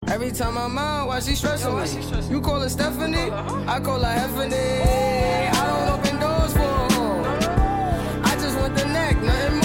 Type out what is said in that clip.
Every time I'm out, why she stressing me? You call her Stephanie, I call her Heffany. I don't open doors for her. I just want the neck, nothing more.